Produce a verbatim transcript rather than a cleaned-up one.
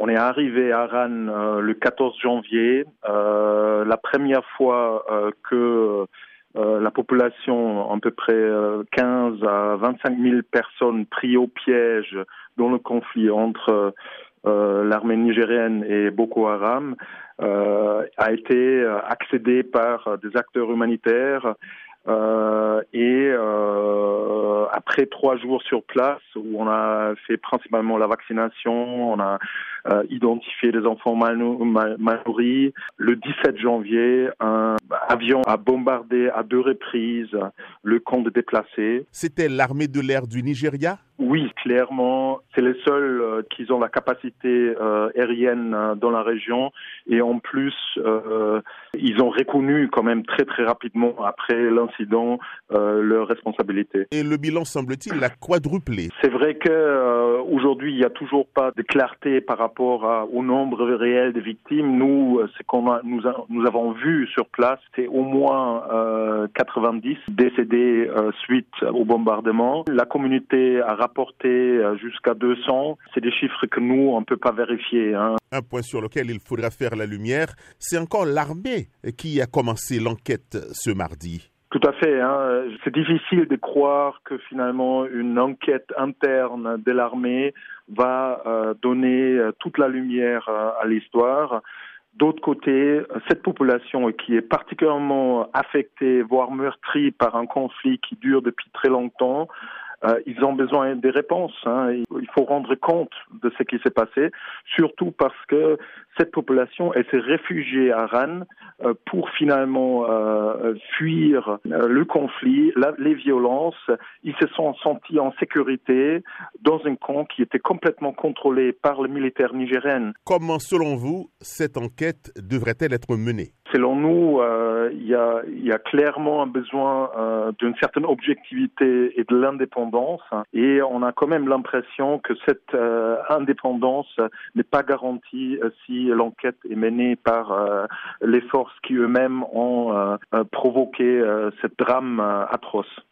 On est arrivé à Harran euh, le quatorze janvier. Euh, la première fois euh, que euh, la population, à peu près euh, quinze à vingt-cinq mille personnes prises au piège dans le conflit entre euh, l'armée nigérienne et Boko Haram, euh, a été accédée par des acteurs humanitaires. Euh, et euh, après trois jours sur place, où on a fait principalement la vaccination, on a euh, identifié les enfants mal, mal, mal nourris. Le dix-sept janvier, un avion a bombardé à deux reprises le camp de déplacés. C'était l'armée de l'air du Nigeria ? Oui, clairement, c'est les seuls euh, qui ont la capacité euh, aérienne euh, dans la région, et en plus, euh, ils ont reconnu quand même très très rapidement après l'incident euh, leurs responsabilités. Et le bilan, semble-t-il, a quadruplé. C'est vrai que euh, aujourd'hui, il n'y a toujours pas de clarté par rapport à, au nombre réel de victimes. Nous, ce qu'on a, nous, a, nous avons vu sur place, c'est au moins euh, quatre-vingt-dix décédés euh, suite au bombardement. La communauté a rapporté jusqu'à deux cents. C'est des chiffres que nous, on ne peut pas vérifier. Hein. Un point sur lequel il faudra faire la lumière, c'est encore l'armée qui a commencé l'enquête ce mardi. Tout à fait. Hein. C'est difficile de croire que finalement une enquête interne de l'armée va euh, donner toute la lumière euh, à l'histoire. D'autre côté, cette population qui est particulièrement affectée, voire meurtrie par un conflit qui dure depuis très longtemps, Euh, ils ont besoin des réponses. Hein. Il faut rendre compte de ce qui s'est passé, surtout parce que cette population, elle s'est réfugiée à Harran euh, pour finalement euh, fuir euh, le conflit, la, les violences. Ils se sont sentis en sécurité dans un camp qui était complètement contrôlé par les militaires nigériens. Comment, selon vous, cette enquête devrait-elle être menée ? Selon nous, euh, il y a, il y a clairement un besoin euh, d'une certaine objectivité et de l'indépendance. Et on a quand même l'impression que cette euh, indépendance n'est pas garantie euh, si l'enquête est menée par euh, les forces qui eux-mêmes ont euh, provoqué euh, ce drame euh, atroce.